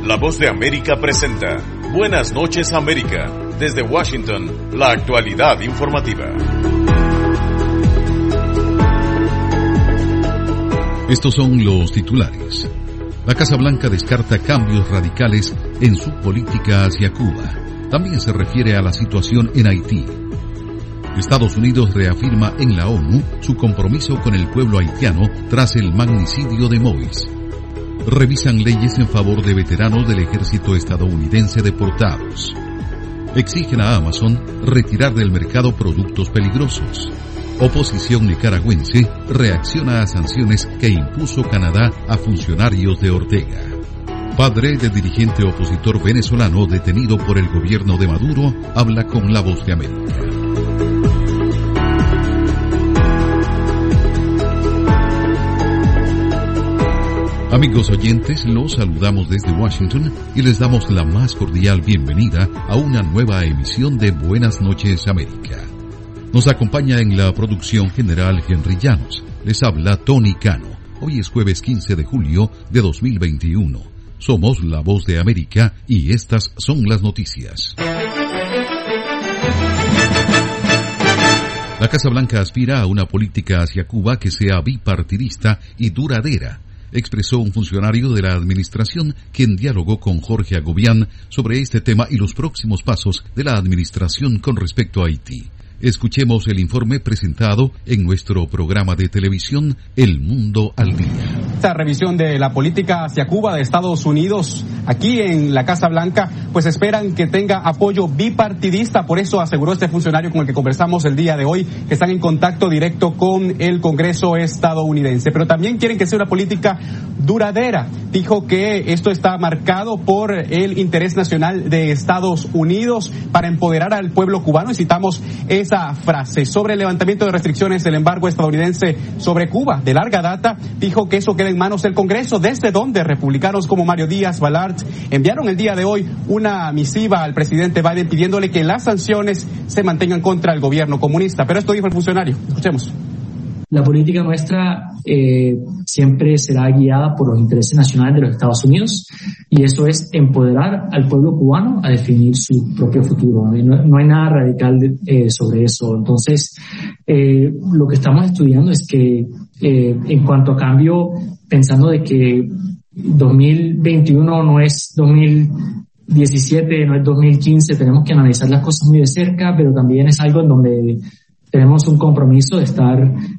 La Voz de América presenta Buenas noches América. Desde Washington, la actualidad informativa. Estos son los titulares. La Casa Blanca descarta cambios radicales en su política hacia Cuba. También se refiere a la situación en Haití. Estados Unidos reafirma en la ONU su compromiso con el pueblo haitiano tras el magnicidio de Moïse. Revisan leyes en favor de veteranos del ejército estadounidense deportados. Exigen a Amazon retirar del mercado productos peligrosos. Oposición nicaragüense reacciona a sanciones que impuso Canadá a funcionarios de Ortega. Padre del dirigente opositor venezolano detenido por el gobierno de Maduro habla con La Voz de América. Amigos oyentes, los saludamos desde Washington y les damos la más cordial bienvenida a una nueva emisión de Buenas noches América. Nos acompaña en la producción general Henry Llanos. Les habla Tony Cano. Hoy es jueves 15 de julio de 2021. Somos La Voz de América y estas son las noticias. La Casa Blanca aspira a una política hacia Cuba que sea bipartidista y duradera, expresó un funcionario de la administración quien dialogó con Jorge Agobián sobre este tema y los próximos pasos de la administración con respecto a Haití. Escuchemos el informe presentado en nuestro programa de televisión El Mundo al Día. Esta revisión de la política hacia Cuba de Estados Unidos, aquí en la Casa Blanca, pues esperan que tenga apoyo bipartidista. Por eso aseguró este funcionario con el que conversamos el día de hoy, que están en contacto directo con el Congreso estadounidense. Pero también quieren que sea una política duradera. Dijo que esto está marcado por el interés nacional de Estados Unidos para empoderar al pueblo cubano. Y citamos esa frase sobre el levantamiento de restricciones del embargo estadounidense sobre Cuba de larga data. Dijo que eso queda en manos del Congreso, desde donde republicanos como Mario Díaz Balart enviaron el día de hoy una misiva al presidente Biden pidiéndole que las sanciones se mantengan contra el gobierno comunista. Pero esto dijo el funcionario. Escuchemos. La política nuestra siempre será guiada por los intereses nacionales de los Estados Unidos, y eso es empoderar al pueblo cubano a definir su propio futuro. No hay nada radical sobre eso. Entonces, lo que estamos estudiando es que en cuanto a cambio, pensando de que 2021 no es 2017, no es 2015, tenemos que analizar las cosas muy de cerca, pero también es algo en donde tenemos un compromiso de estar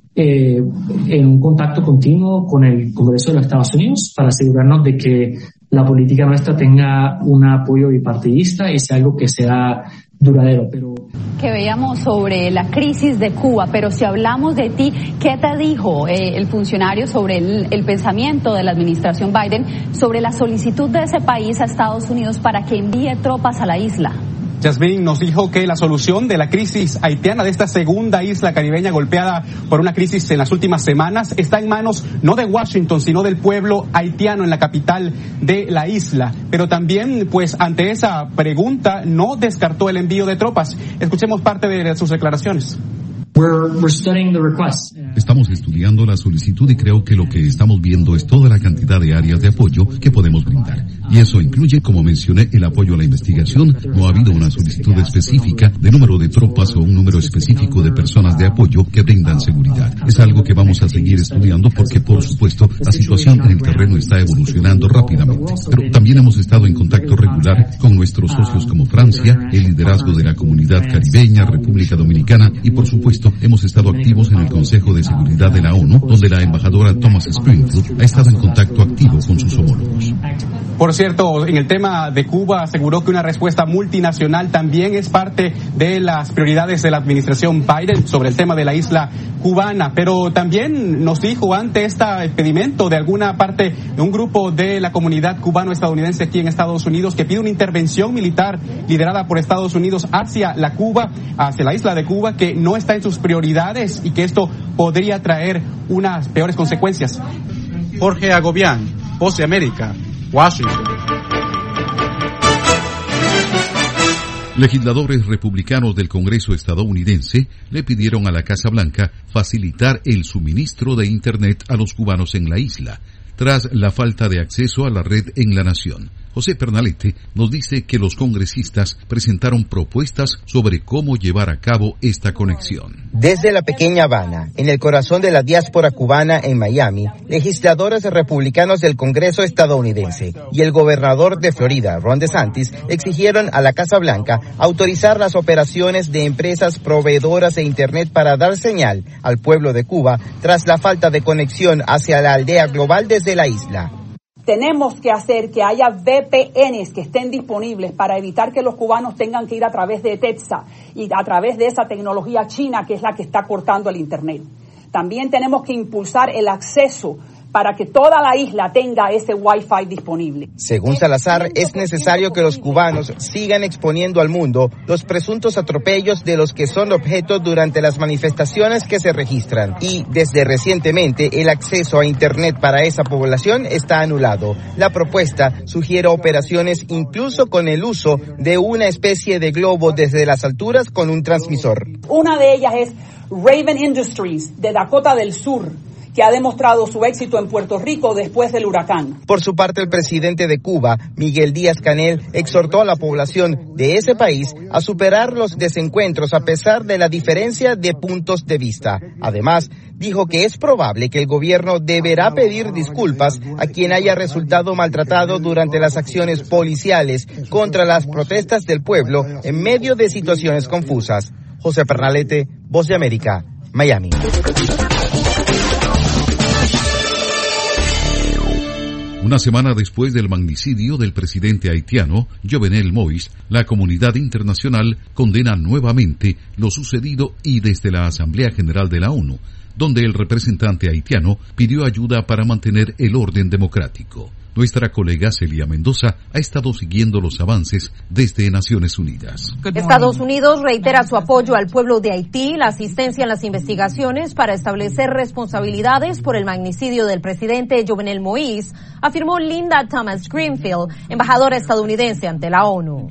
en un contacto continuo con el Congreso de los Estados Unidos para asegurarnos de que la política nuestra tenga un apoyo bipartidista y sea algo que sea duradero. Pero que veíamos sobre la crisis de Cuba, pero si hablamos de ti, ¿qué te dijo el funcionario sobre el pensamiento de la administración Biden sobre la solicitud de ese país a Estados Unidos para que envíe tropas a la isla? Jasmine nos dijo que la solución de la crisis haitiana, de esta segunda isla caribeña golpeada por una crisis en las últimas semanas, está en manos no de Washington, sino del pueblo haitiano en la capital de la isla. Pero también, pues, ante esa pregunta, no descartó el envío de tropas. Escuchemos parte de sus declaraciones. We're studying the request. Estamos estudiando la solicitud y creo que lo que estamos viendo es toda la cantidad de áreas de apoyo que podemos brindar. Y eso incluye, como mencioné, el apoyo a la investigación. No ha habido una solicitud específica de número de tropas o un número específico de personas de apoyo que brindan seguridad. Es algo que vamos a seguir estudiando porque, por supuesto, la situación en el terreno está evolucionando rápidamente. Pero también hemos estado en contacto regular con nuestros socios como Francia, el liderazgo de la comunidad caribeña, República Dominicana y, por supuesto, hemos estado activos en el Consejo de Seguridad de la ONU, donde la embajadora Thomas Springfield ha estado en contacto activo con sus homólogos. Por cierto, en el tema de Cuba aseguró que una respuesta multinacional también es parte de las prioridades de la administración Biden sobre el tema de la isla cubana, pero también nos dijo ante este impedimento de alguna parte de un grupo de la comunidad cubano-estadounidense aquí en Estados Unidos que pide una intervención militar liderada por Estados Unidos hacia la isla de Cuba, que no está en sus prioridades y que esto podría traer unas peores consecuencias. Jorge Agobián, Voz de América, Washington. Legisladores republicanos del Congreso estadounidense le pidieron a la Casa Blanca facilitar el suministro de Internet a los cubanos en la isla, tras la falta de acceso a la red en la nación. José Pernalete nos dice que los congresistas presentaron propuestas sobre cómo llevar a cabo esta conexión. Desde la pequeña Habana, en el corazón de la diáspora cubana en Miami, legisladores republicanos del Congreso estadounidense y el gobernador de Florida, Ron DeSantis, exigieron a la Casa Blanca autorizar las operaciones de empresas proveedoras de Internet para dar señal al pueblo de Cuba tras la falta de conexión hacia la aldea global desde la isla. Tenemos que hacer que haya VPNs que estén disponibles para evitar que los cubanos tengan que ir a través de TETSA y a través de esa tecnología china que es la que está cortando el Internet. También tenemos que impulsar el acceso para que toda la isla tenga ese Wi-Fi disponible. Según Salazar, es necesario que los cubanos sigan exponiendo al mundo los presuntos atropellos de los que son objeto durante las manifestaciones que se registran. Y desde recientemente el acceso a Internet para esa población está anulado. La propuesta sugiere operaciones incluso con el uso de una especie de globo desde las alturas con un transmisor. Una de ellas es Raven Industries de Dakota del Sur, que ha demostrado su éxito en Puerto Rico después del huracán. Por su parte, el presidente de Cuba, Miguel Díaz-Canel, exhortó a la población de ese país a superar los desencuentros a pesar de la diferencia de puntos de vista. Además, dijo que es probable que el gobierno deberá pedir disculpas a quien haya resultado maltratado durante las acciones policiales contra las protestas del pueblo en medio de situaciones confusas. José Pernalete, Voz de América, Miami. Una semana después del magnicidio del presidente haitiano, Jovenel Moïse, la comunidad internacional condena nuevamente lo sucedido y desde la Asamblea General de la ONU, donde el representante haitiano pidió ayuda para mantener el orden democrático. Nuestra colega Celia Mendoza ha estado siguiendo los avances desde Naciones Unidas. Estados Unidos reitera su apoyo al pueblo de Haití, la asistencia en las investigaciones para establecer responsabilidades por el magnicidio del presidente Jovenel Moïse, afirmó Linda Thomas Greenfield, embajadora estadounidense ante la ONU.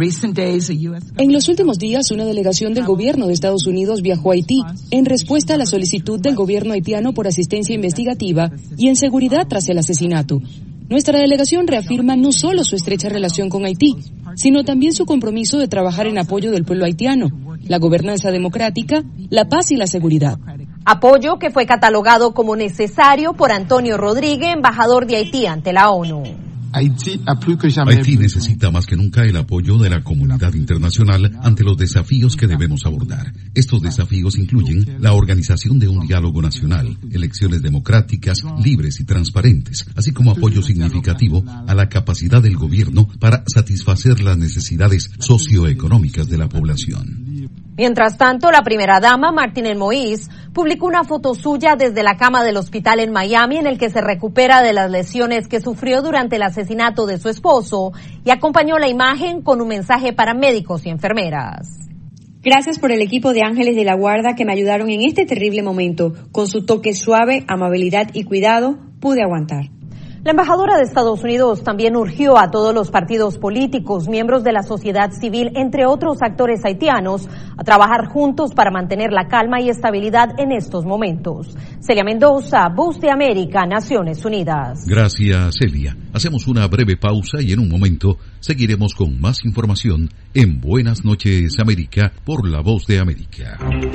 En los últimos días, una delegación del gobierno de Estados Unidos viajó a Haití en respuesta a la solicitud del gobierno haitiano por asistencia investigativa y en seguridad tras el asesinato. Nuestra delegación reafirma no solo su estrecha relación con Haití, sino también su compromiso de trabajar en apoyo del pueblo haitiano, la gobernanza democrática, la paz y la seguridad. Apoyo que fue catalogado como necesario por Antonio Rodríguez, embajador de Haití ante la ONU. Haití necesita más que nunca el apoyo de la comunidad internacional ante los desafíos que debemos abordar. Estos desafíos incluyen la organización de un diálogo nacional, elecciones democráticas, libres y transparentes, así como apoyo significativo a la capacidad del gobierno para satisfacer las necesidades socioeconómicas de la población. Mientras tanto, la primera dama, Martínez Moïse, publicó una foto suya desde la cama del hospital en Miami en el que se recupera de las lesiones que sufrió durante el asesinato de su esposo y acompañó la imagen con un mensaje para médicos y enfermeras. Gracias por el equipo de Ángeles de la Guarda que me ayudaron en este terrible momento. Con su toque suave, amabilidad y cuidado, pude aguantar. La embajadora de Estados Unidos también urgió a todos los partidos políticos, miembros de la sociedad civil, entre otros actores haitianos, a trabajar juntos para mantener la calma y estabilidad en estos momentos. Celia Mendoza, Voz de América, Naciones Unidas. Gracias, Celia. Hacemos una breve pausa y en un momento seguiremos con más información en Buenas Noches América por la Voz de América.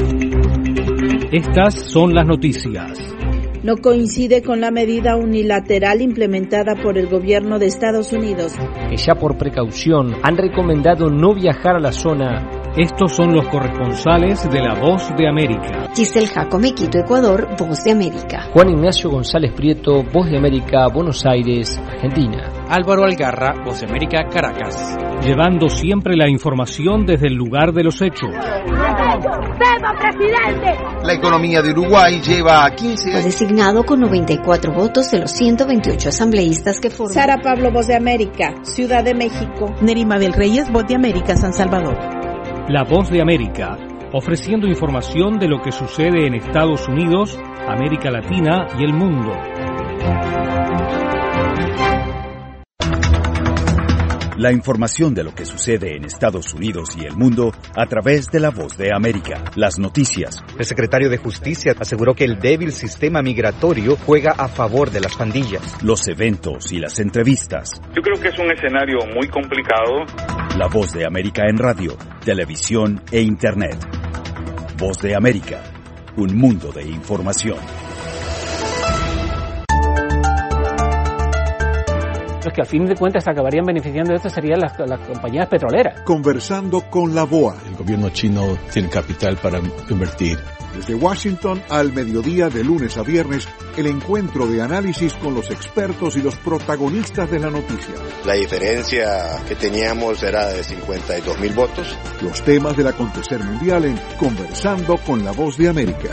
Estas son las noticias. No coincide con la medida unilateral implementada por el gobierno de Estados Unidos, que ya por precaución han recomendado no viajar a la zona. Estos son los corresponsales de la Voz de América. Giselle Jacome, Quito, Ecuador, Voz de América. Juan Ignacio González Prieto, Voz de América, Buenos Aires, Argentina. Álvaro Algarra, Voz de América, Caracas. Llevando siempre la información desde el lugar de los hechos. ¡Viva, presidente! La economía de Uruguay lleva 15 años. Fue designado con 94 votos de los 128 asambleístas que forman. Sara Pablo, Voz de América, Ciudad de México. Nerima Mabel Reyes, Voz de América, San Salvador. La Voz de América, ofreciendo información de lo que sucede en Estados Unidos, América Latina y el mundo. La información de lo que sucede en Estados Unidos y el mundo a través de La Voz de América. Las noticias. El secretario de Justicia aseguró que el débil sistema migratorio juega a favor de las pandillas. Los eventos y las entrevistas. Yo creo que es un escenario muy complicado. La Voz de América en radio, televisión e internet. Voz de América, un mundo de información. Los que al fin de cuentas acabarían beneficiando de esto serían las compañías petroleras. Conversando con la BOA. El gobierno chino tiene capital para invertir. Desde Washington al mediodía de lunes a viernes, el encuentro de análisis con los expertos y los protagonistas de la noticia. La diferencia que teníamos era de 52,000 votos. Los temas del acontecer mundial en Conversando con la Voz de América.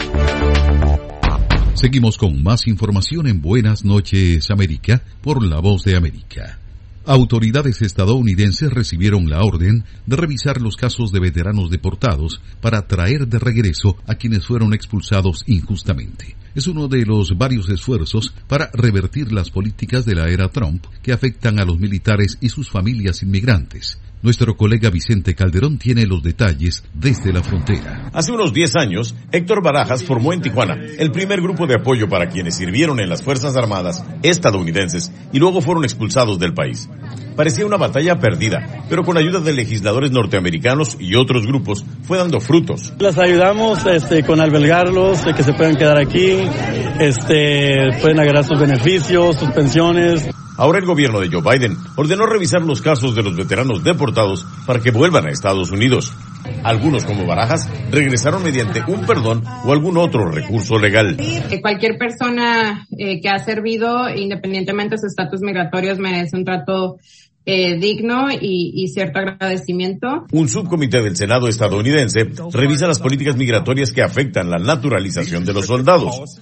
Seguimos con más información en Buenas Noches América por La Voz de América. Autoridades estadounidenses recibieron la orden de revisar los casos de veteranos deportados para traer de regreso a quienes fueron expulsados injustamente. Es uno de los varios esfuerzos para revertir las políticas de la era Trump que afectan a los militares y sus familias inmigrantes. Nuestro colega Vicente Calderón tiene los detalles desde la frontera. Hace unos 10 años, Héctor Barajas formó en Tijuana el primer grupo de apoyo para quienes sirvieron en las Fuerzas Armadas estadounidenses y luego fueron expulsados del país. Parecía una batalla perdida, pero con ayuda de legisladores norteamericanos y otros grupos fue dando frutos. Las ayudamos con albergarlos, que se puedan quedar aquí, pueden agarrar sus beneficios, sus pensiones. Ahora el gobierno de Joe Biden ordenó revisar los casos de los veteranos deportados para que vuelvan a Estados Unidos. Algunos, como Barajas, regresaron mediante un perdón o algún otro recurso legal. Cualquier persona que ha servido, independientemente de su estatus migratorio, merece un trato digno y cierto agradecimiento. Un subcomité del Senado estadounidense revisa las políticas migratorias que afectan la naturalización de los soldados.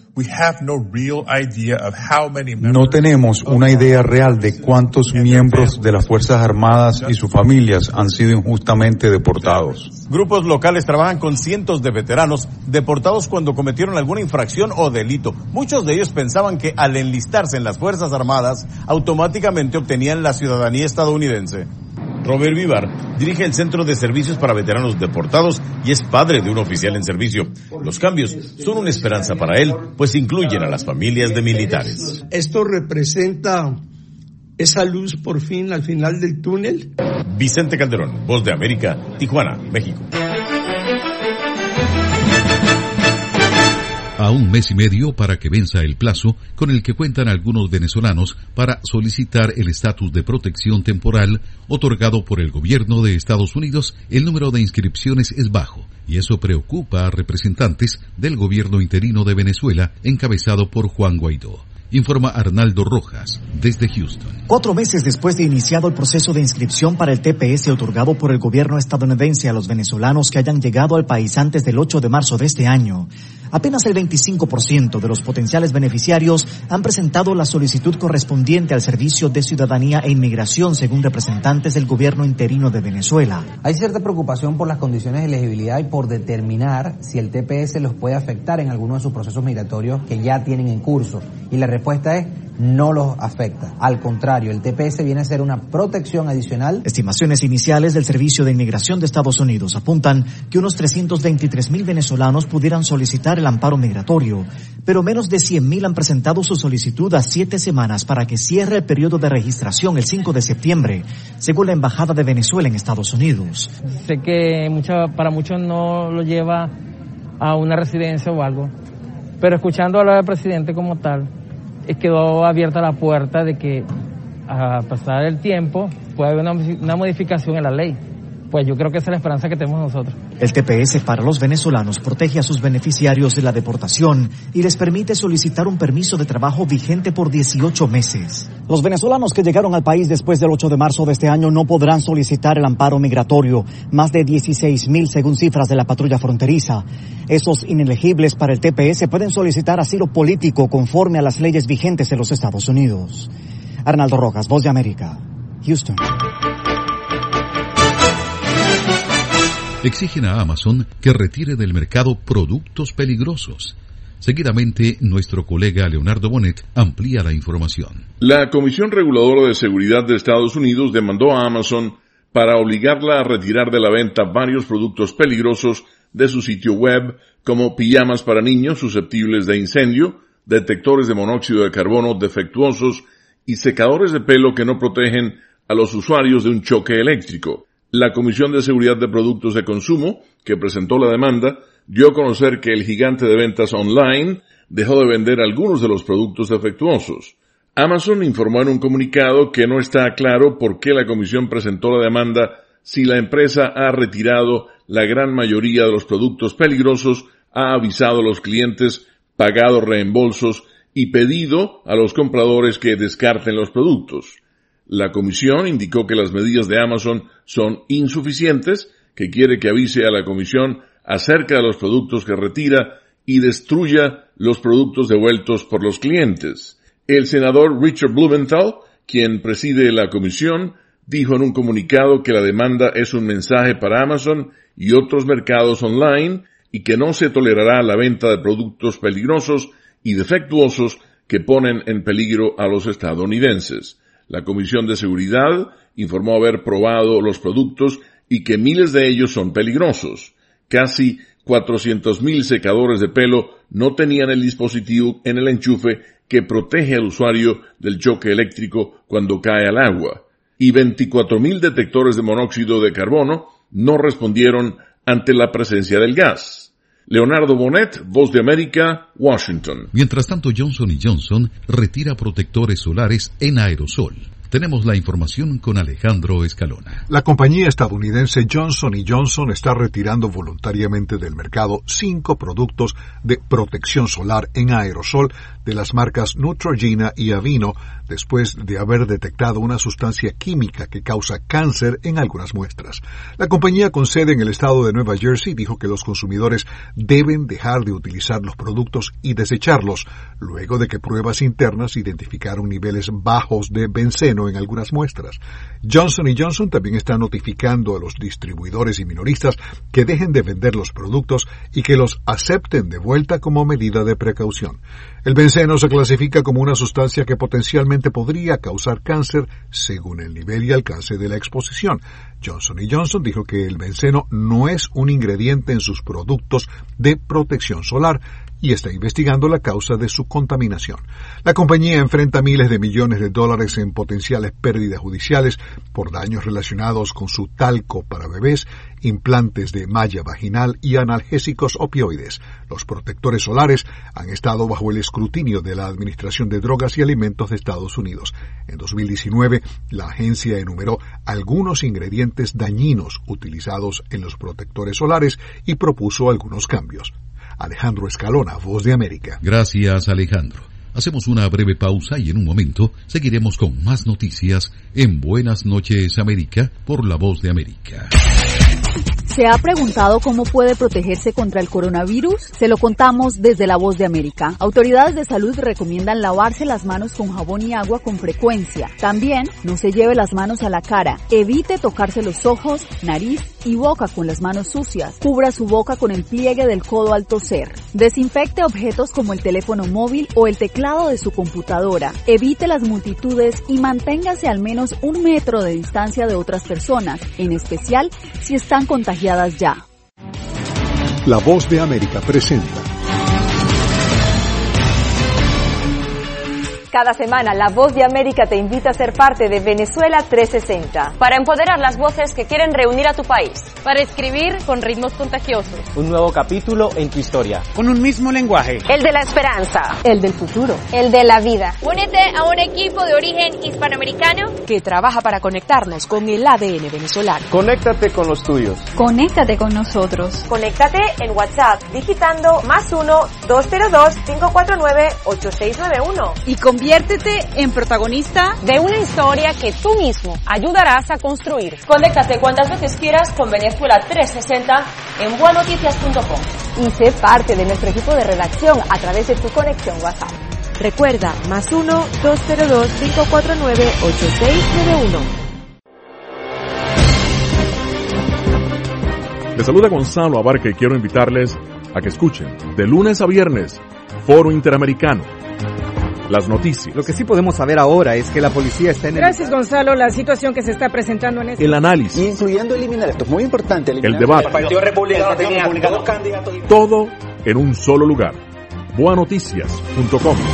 No tenemos una idea real de cuántos miembros de las Fuerzas Armadas y sus familias han sido injustamente deportados. Grupos locales trabajan con cientos de veteranos deportados cuando cometieron alguna infracción o delito. Muchos de ellos pensaban que al enlistarse en las Fuerzas Armadas automáticamente obtenían la ciudadanía estadounidense. Robert Vivar dirige el Centro de Servicios para Veteranos Deportados y es padre de un oficial en servicio. Los cambios son una esperanza para él, pues incluyen a las familias de militares. Esto representa esa luz por fin al final del túnel. Vicente Calderón, Voz de América, Tijuana, México. A un mes y medio para que venza el plazo con el que cuentan algunos venezolanos para solicitar el estatus de protección temporal otorgado por el gobierno de Estados Unidos, el número de inscripciones es bajo, y eso preocupa a representantes del gobierno interino de Venezuela encabezado por Juan Guaidó. Informa Arnaldo Rojas, desde Houston. 4 meses después de iniciado el proceso de inscripción para el TPS otorgado por el gobierno estadounidense a los venezolanos que hayan llegado al país antes del 8 de marzo de este año, apenas el 25% de los potenciales beneficiarios han presentado la solicitud correspondiente al Servicio de Ciudadanía e Inmigración, según representantes del gobierno interino de Venezuela. Hay cierta preocupación por las condiciones de elegibilidad y por determinar si el TPS los puede afectar en alguno de sus procesos migratorios que ya tienen en curso. Y la respuesta es: no los afecta. Al contrario, el TPS viene a ser una protección adicional. Estimaciones iniciales del Servicio de Inmigración de Estados Unidos apuntan que unos 323,000 venezolanos pudieran solicitar el amparo migratorio, pero menos de 100,000 han presentado su solicitud a 7 semanas para que cierre el periodo de registración el 5 de septiembre, según la Embajada de Venezuela en Estados Unidos. Sé que para muchos no lo lleva a una residencia o algo, pero escuchando hablar del presidente como tal, quedó abierta la puerta de que a pasar el tiempo puede haber una modificación en la ley. Pues yo creo que esa es la esperanza que tenemos nosotros. El TPS para los venezolanos protege a sus beneficiarios de la deportación y les permite solicitar un permiso de trabajo vigente por 18 meses. Los venezolanos que llegaron al país después del 8 de marzo de este año no podrán solicitar el amparo migratorio, más de 16,000 según cifras de la patrulla fronteriza. Esos inelegibles para el TPS pueden solicitar asilo político conforme a las leyes vigentes en los Estados Unidos. Arnaldo Rojas, Voz de América, Houston. Exigen a Amazon que retire del mercado productos peligrosos. Seguidamente, nuestro colega Leonardo Bonet amplía la información. La Comisión Reguladora de Seguridad de Estados Unidos demandó a Amazon para obligarla a retirar de la venta varios productos peligrosos de su sitio web, como pijamas para niños susceptibles de incendio, detectores de monóxido de carbono defectuosos y secadores de pelo que no protegen a los usuarios de un choque eléctrico. La Comisión de Seguridad de Productos de Consumo, que presentó la demanda, dio a conocer que el gigante de ventas online dejó de vender algunos de los productos defectuosos. Amazon informó en un comunicado que no está claro por qué la comisión presentó la demanda si la empresa ha retirado la gran mayoría de los productos peligrosos, ha avisado a los clientes, pagado reembolsos y pedido a los compradores que descarten los productos. La comisión indicó que las medidas de Amazon son insuficientes, que quiere que avise a la comisión acerca de los productos que retira y destruya los productos devueltos por los clientes. El senador Richard Blumenthal, quien preside la comisión, dijo en un comunicado que la demanda es un mensaje para Amazon y otros mercados online y que no se tolerará la venta de productos peligrosos y defectuosos que ponen en peligro a los estadounidenses. La Comisión de Seguridad informó haber probado los productos y que miles de ellos son peligrosos. Casi 400,000 secadores de pelo no tenían el dispositivo en el enchufe que protege al usuario del choque eléctrico cuando cae al agua. Y 24,000 detectores de monóxido de carbono no respondieron ante la presencia del gas. Leonardo Bonet, Voz de América, Washington. Mientras tanto, Johnson & Johnson retira protectores solares en aerosol. Tenemos la información con Alejandro Escalona. La compañía estadounidense Johnson & Johnson está retirando voluntariamente del mercado 5 productos de protección solar en aerosol de las marcas Neutrogena y Aveeno después de haber detectado una sustancia química que causa cáncer en algunas muestras. La compañía con sede en el estado de Nueva Jersey dijo que los consumidores deben dejar de utilizar los productos y desecharlos, luego de que pruebas internas identificaron niveles bajos de benceno en algunas muestras. Johnson & Johnson también está notificando a los distribuidores y minoristas que dejen de vender los productos y que los acepten de vuelta como medida de precaución. El benceno se clasifica como una sustancia que potencialmente podría causar cáncer según el nivel y alcance de la exposición. Johnson & Johnson dijo que el benceno no es un ingrediente en sus productos de protección solar y está investigando la causa de su contaminación. La compañía enfrenta miles de millones de dólares en potenciales pérdidas judiciales por daños relacionados con su talco para bebés, implantes de malla vaginal y analgésicos opioides. Los protectores solares han estado bajo el escrutinio de la Administración de Drogas y Alimentos de Estados Unidos. En 2019, la agencia enumeró algunos ingredientes dañinos utilizados en los protectores solares y propuso algunos cambios. Alejandro Escalona, Voz de América. Gracias, Alejandro. Hacemos una breve pausa y en un momento seguiremos con más noticias en Buenas noches, América, por la Voz de América. ¿Se ha preguntado cómo puede protegerse contra el coronavirus? Se lo contamos desde La Voz de América. Autoridades de salud recomiendan lavarse las manos con jabón y agua con frecuencia. También no se lleve las manos a la cara. Evite tocarse los ojos, nariz y boca con las manos sucias. Cubra su boca con el pliegue del codo al toser. Desinfecte objetos como el teléfono móvil o el teclado de su computadora. Evite las multitudes y manténgase al menos 1 metro de distancia de otras personas, en especial si están contagiadas ya. La Voz de América presenta. Cada semana, La Voz de América te invita a ser parte de Venezuela 360. Para empoderar las voces que quieren reunir a tu país. Para escribir con ritmos contagiosos. Un nuevo capítulo en tu historia. Con un mismo lenguaje. El de la esperanza. El del futuro. El de la vida. Únete a un equipo de origen hispanoamericano que trabaja para conectarnos con el ADN venezolano. Conéctate con los tuyos. Conéctate con nosotros. Conéctate en WhatsApp digitando +1-202-549-8691. Y conviértete en protagonista de una historia que tú mismo ayudarás a construir. Conéctate cuantas veces quieras con Venezuela 360 en buenoticias.com. Y sé parte de nuestro equipo de redacción a través de tu conexión WhatsApp. Recuerda, +1-202-549-8691. Les saluda Gonzalo Abarca y quiero invitarles a que escuchen de lunes a viernes Foro Interamericano. Las noticias. Lo que sí podemos saber ahora es que la policía está en Gracias, Gonzalo. La situación que se está presentando en el análisis. Incluyendo eliminar, esto es muy importante. El debate. El Partido Republicano tenía dos candidatos. Todo en un solo lugar. Boanoticias.com.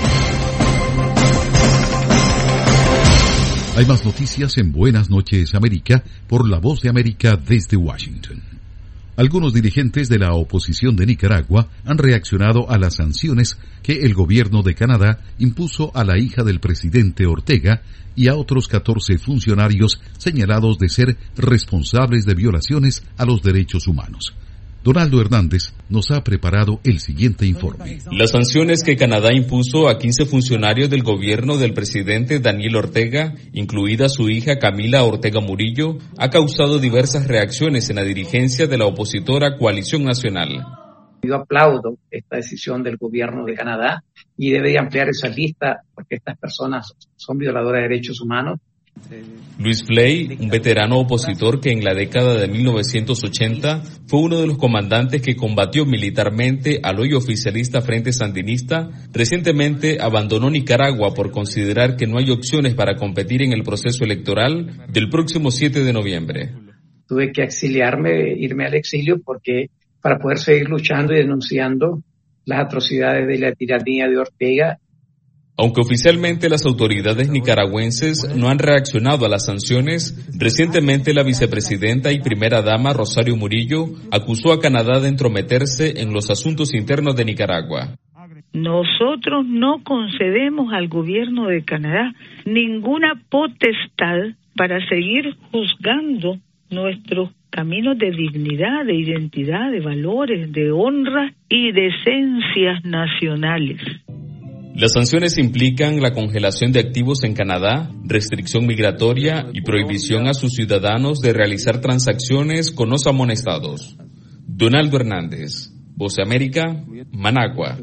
Hay más noticias en Buenas Noches América por La Voz de América desde Washington. Algunos dirigentes de la oposición de Nicaragua han reaccionado a las sanciones que el gobierno de Canadá impuso a la hija del presidente Ortega y a otros 14 funcionarios señalados de ser responsables de violaciones a los derechos humanos. Donaldo Hernández nos ha preparado el siguiente informe. Las sanciones que Canadá impuso a 15 funcionarios del gobierno del presidente Daniel Ortega, incluida su hija Camila Ortega Murillo, ha causado diversas reacciones en la dirigencia de la opositora Coalición Nacional. Yo aplaudo esta decisión del gobierno de Canadá y debe ampliar esa lista porque estas personas son violadoras de derechos humanos. Luis Flay, un veterano opositor que en la década de 1980 fue uno de los comandantes que combatió militarmente al hoy oficialista Frente Sandinista, recientemente abandonó Nicaragua por considerar que no hay opciones para competir en el proceso electoral del próximo 7 de noviembre. Tuve que irme al exilio porque para poder seguir luchando y denunciando las atrocidades de la tiranía de Ortega. Aunque oficialmente las autoridades nicaragüenses no han reaccionado a las sanciones, recientemente la vicepresidenta y primera dama Rosario Murillo acusó a Canadá de entrometerse en los asuntos internos de Nicaragua. Nosotros no concedemos al gobierno de Canadá ninguna potestad para seguir juzgando nuestros caminos de dignidad, de identidad, de valores, de honra y de esencias nacionales. Las sanciones implican la congelación de activos en Canadá, restricción migratoria y prohibición a sus ciudadanos de realizar transacciones con los amonestados. Donaldo Hernández, Voz de América, Managua.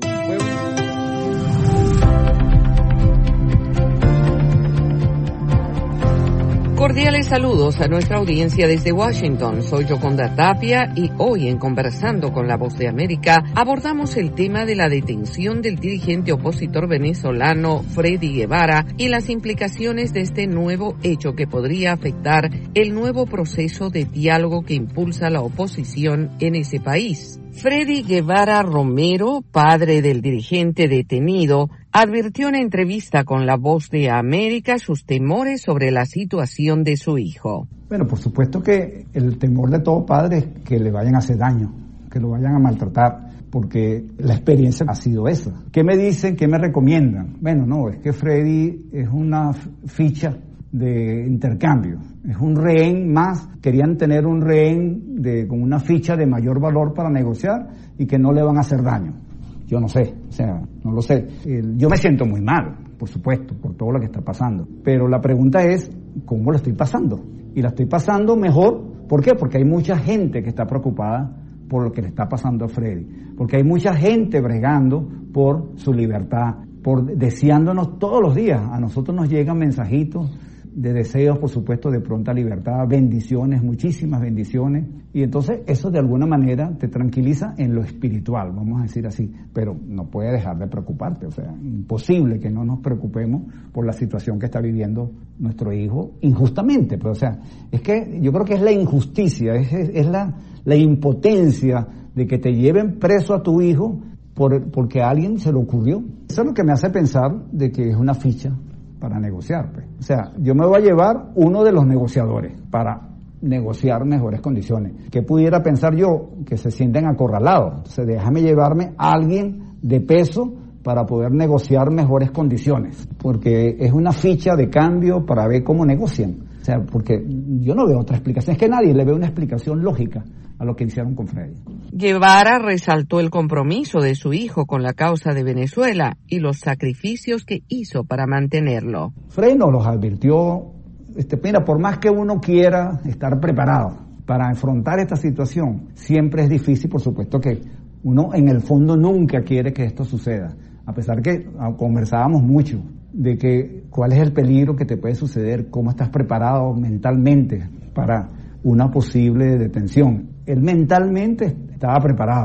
Cordiales saludos a nuestra audiencia desde Washington. Soy Yoconda Tapia y hoy en Conversando con la Voz de América abordamos el tema de la detención del dirigente opositor venezolano Freddy Guevara y las implicaciones de este nuevo hecho que podría afectar el nuevo proceso de diálogo que impulsa la oposición en ese país. Freddy Guevara Romero, padre del dirigente detenido, advirtió en entrevista con La Voz de América sus temores sobre la situación de su hijo. Bueno, por supuesto que el temor de todo padre es que le vayan a hacer daño, que lo vayan a maltratar, porque la experiencia ha sido esa. ¿Qué me dicen? ¿Qué me recomiendan? Bueno, no, es que Freddy es una ficha de intercambio, es un rehén más, querían tener un rehén con una ficha de mayor valor para negociar y que no le van a hacer daño. Yo no sé, no lo sé. Yo me siento muy mal, por supuesto, por todo lo que está pasando, pero la pregunta es, ¿cómo lo estoy pasando? Y la estoy pasando mejor, ¿por qué? Porque hay mucha gente que está preocupada por lo que le está pasando a Freddy, porque hay mucha gente bregando por su libertad, deseándonos todos los días. A nosotros nos llegan mensajitos de deseos, por supuesto, de pronta libertad, bendiciones, muchísimas bendiciones, y entonces eso de alguna manera te tranquiliza en lo espiritual, vamos a decir así, pero no puede dejar de preocuparte, imposible que no nos preocupemos por la situación que está viviendo nuestro hijo injustamente, pero es que yo creo que es la injusticia, es la impotencia de que te lleven preso a tu hijo porque a alguien se le ocurrió. Eso es lo que me hace pensar de que es una ficha para negociar, pues. Yo me voy a llevar uno de los negociadores para negociar mejores condiciones. ¿Qué pudiera pensar yo? Que se sienten acorralados. Entonces déjame llevarme a alguien de peso para poder negociar mejores condiciones, porque es una ficha de cambio para ver cómo negocian. Porque yo no veo otra explicación, es que nadie le ve una explicación lógica a lo que hicieron con Freddy. Guevara resaltó el compromiso de su hijo con la causa de Venezuela y los sacrificios que hizo para mantenerlo. Freddy nos los advirtió, mira, por más que uno quiera estar preparado para afrontar esta situación, siempre es difícil, por supuesto que uno en el fondo nunca quiere que esto suceda, a pesar que conversábamos mucho de que cuál es el peligro que te puede suceder, cómo estás preparado mentalmente para una posible detención. Él mentalmente estaba preparado,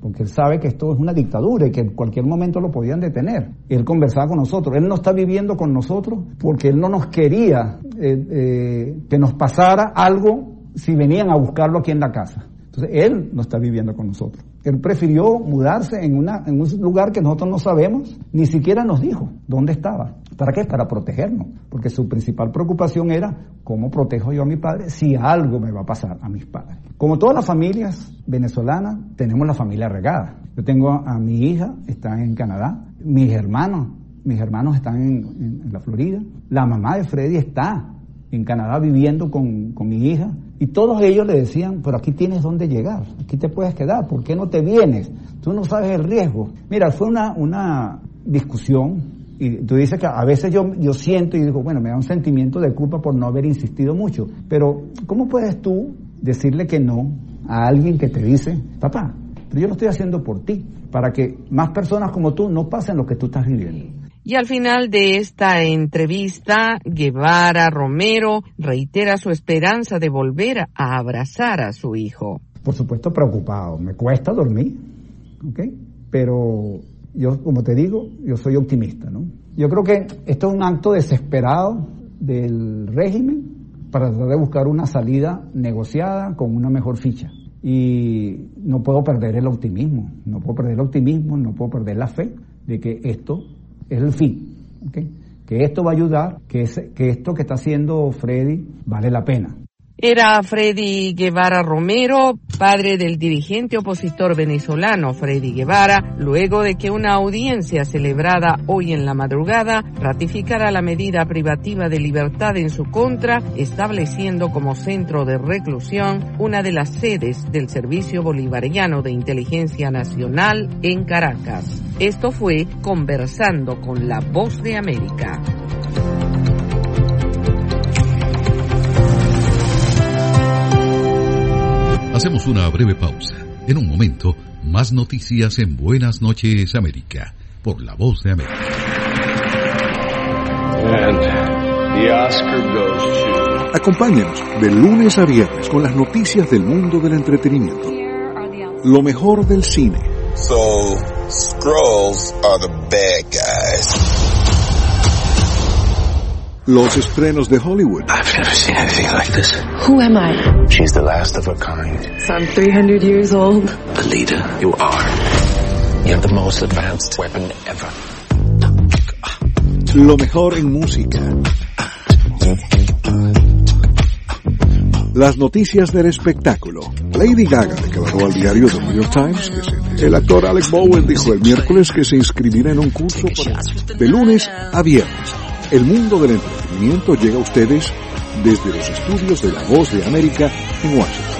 porque él sabe que esto es una dictadura y que en cualquier momento lo podían detener. Él conversaba con nosotros, él no está viviendo con nosotros porque él no nos quería que nos pasara algo si venían a buscarlo aquí en la casa. Entonces él no está viviendo con nosotros. Él prefirió mudarse en un lugar que nosotros no sabemos, ni siquiera nos dijo dónde estaba. ¿Para qué? Para protegernos, porque su principal preocupación era cómo protejo yo a mi padre si algo me va a pasar a mis padres. Como todas las familias venezolanas, tenemos la familia regada. Yo tengo a mi hija, está en Canadá, mis hermanos están en la Florida, la mamá de Freddy está en Canadá viviendo con mi hija, y todos ellos le decían, pero aquí tienes dónde llegar, aquí te puedes quedar, ¿por qué no te vienes? Tú no sabes el riesgo. Mira, fue una discusión. Y tú dices que a veces yo siento y digo, bueno, me da un sentimiento de culpa por no haber insistido mucho. Pero, ¿cómo puedes tú decirle que no a alguien que te dice, papá, pero yo lo estoy haciendo por ti, para que más personas como tú no pasen lo que tú estás viviendo? Y al final de esta entrevista, Guevara Romero reitera su esperanza de volver a abrazar a su hijo. Por supuesto preocupado, me cuesta dormir, ¿ok? Pero yo, como te digo, yo soy optimista, ¿no? Yo creo que esto es un acto desesperado del régimen para tratar de buscar una salida negociada con una mejor ficha. Y no puedo perder el optimismo, no puedo perder la fe de que esto es el fin, ¿okay? Que esto va a ayudar, que esto que está haciendo Freddy vale la pena. Era Freddy Guevara Romero, padre del dirigente opositor venezolano Freddy Guevara, luego de que una audiencia celebrada hoy en la madrugada ratificara la medida privativa de libertad en su contra, estableciendo como centro de reclusión una de las sedes del Servicio Bolivariano de Inteligencia Nacional en Caracas. Esto fue Conversando con la Voz de América. Hacemos una breve pausa. En un momento, más noticias en Buenas Noches América, por La Voz de América. And the Oscar goes to... Acompáñenos de lunes a viernes con las noticias del mundo del entretenimiento. Lo mejor del cine. So, Skrulls are the bad guys. Los estrenos de Hollywood. I've never seen anything like this. Who am I? She's the last of her kind. So I'm 300 years old. The leader you are. You have the most advanced weapon ever. Lo mejor en música. Las noticias del espectáculo. Lady Gaga declaró al diario The New York Times que el actor Alec Baldwin dijo el miércoles que se inscribirá en un curso de lunes a viernes. El mundo del entretenimiento llega a ustedes desde los estudios de La Voz de América en Washington.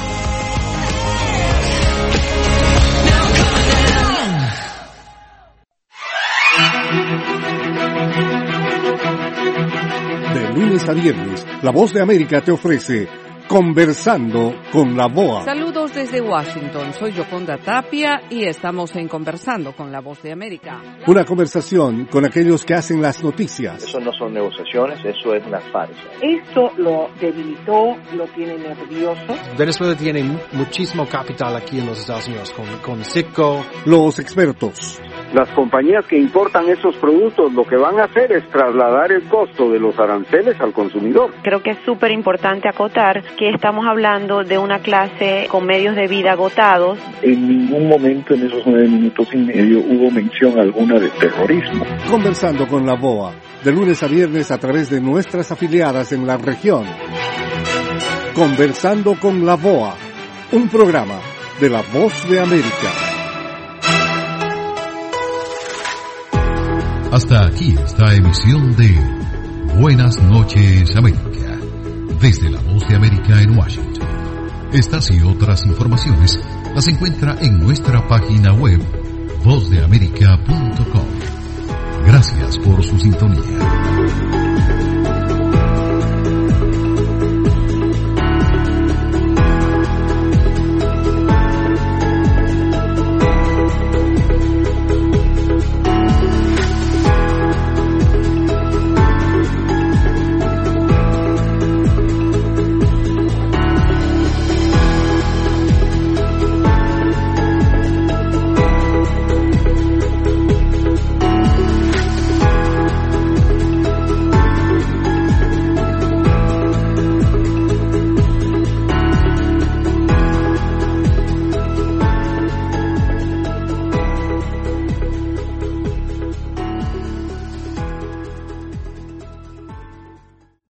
De lunes a viernes, La Voz de América te ofrece Conversando con la BOA. Saludos desde Washington, soy Yoconda Tapia y estamos en Conversando con la Voz de América. Una conversación con aquellos que hacen las noticias. Eso no son negociaciones, eso es una farsa. Esto lo debilitó, lo tiene nervioso. Venezuela tiene muchísimo capital aquí en los Estados Unidos, con Citgo. Los expertos. Las compañías que importan esos productos lo que van a hacer es trasladar el costo de los aranceles al consumidor. Creo que es súper importante acotar que estamos hablando de una clase con medios de vida agotados. En ningún momento en esos 9 minutos y medio hubo mención alguna de terrorismo. Conversando con la BOA, de lunes a viernes a través de nuestras afiliadas en la región. Conversando con la BOA, un programa de La Voz de América. Hasta aquí esta emisión de Buenas Noches América, desde La Voz de América en Washington. Estas y otras informaciones las encuentra en nuestra página web vozdeamerica.com. Gracias por su sintonía.